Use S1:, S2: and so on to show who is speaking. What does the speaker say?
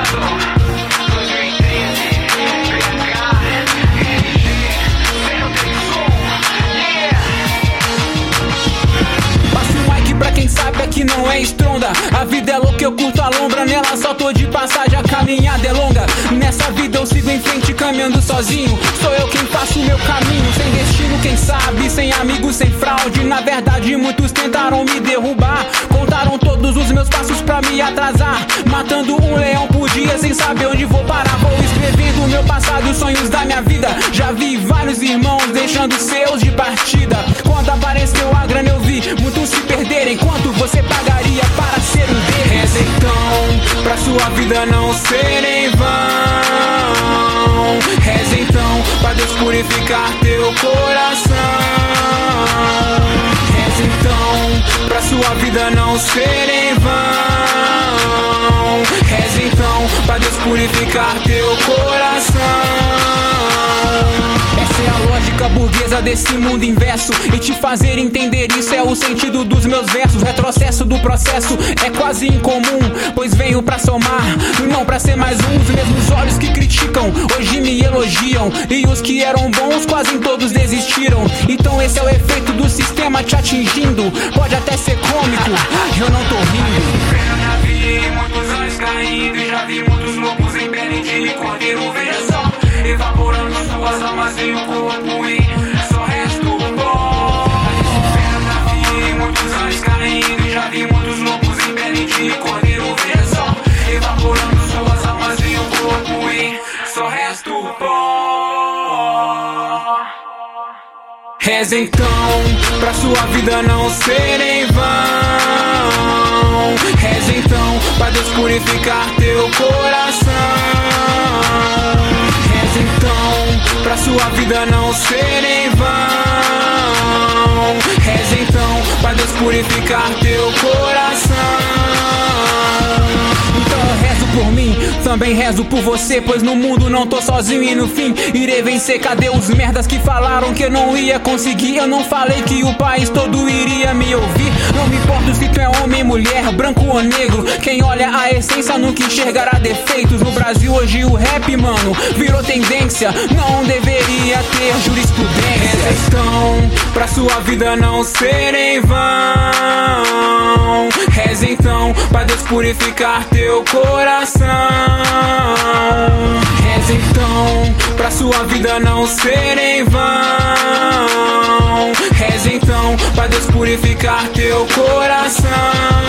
S1: Que não é estronda, a vida é louca, eu curto a lombra, nela só tô de passagem, a caminhada é longa. Nessa vida eu sigo em frente caminhando sozinho, sou eu quem faço o meu caminho, sem destino quem sabe, sem amigos, sem fraude. Na verdade muitos tentaram me derrubar, contaram todos os meus passos pra me atrasar, matando um leão por dia sem saber onde vou parar. Vou escrevendo o meu passado e os sonhos da minha vida, já vi vários irmãos deixando seus de partida. Quando apareceu a grana eu vi muitos se perderem, quanto você pagaria para ser um deles? Reza então, pra sua vida não ser em vão. Reza então, pra Deus purificar teu coração. Reza então, pra sua vida não ser em vão. Reza então, pra Deus purificar teu coração. Essa é a lógica burguesa desse mundo inverso, e te fazer entender isso é o sentido dos meus versos. Retrocesso do processo é quase incomum, pois venho pra somar, não pra ser mais um. Os mesmos olhos que criticam hoje me elogiam, e os que eram bons quase todos desistiram. Então esse é o efeito do sistema te atingindo, pode até ser cômico, eu não tô rindo.
S2: Já vi muitos anjos caindo, e já vi muitos lobos em pele de cordeiro. Veja só, evaporando suas almas e o corpo em só resta o pó. Já vi muitos anjos caindo, e já vi muitos lobos em pele de cordeiro. Veja só, evaporando suas almas e o corpo em só resta o pó.
S1: Reza então, pra sua vida não ser em vão. Reza então, pra Deus purificar teu coração. Reza então, pra sua vida não ser em vão. Reza então, pra Deus purificar teu coração. Então eu rezo por mim, também rezo por você, pois no mundo não tô sozinho e no fim irei vencer. Cadê os merdas que falaram que eu não ia conseguir? Eu não falei que o país todo iria me ouvir. Não me importa se tu é homem, mulher, branco ou negro, quem olha a essência nunca enxergará defeitos. No Brasil hoje o rap, mano, virou tendência, não deveria ter jurisprudência. Então, pra sua vida não ser em vão. Reza então, pra Deus purificar teu coração. Reza então, pra sua vida não ser em vão. Reza então, pra Deus purificar teu coração.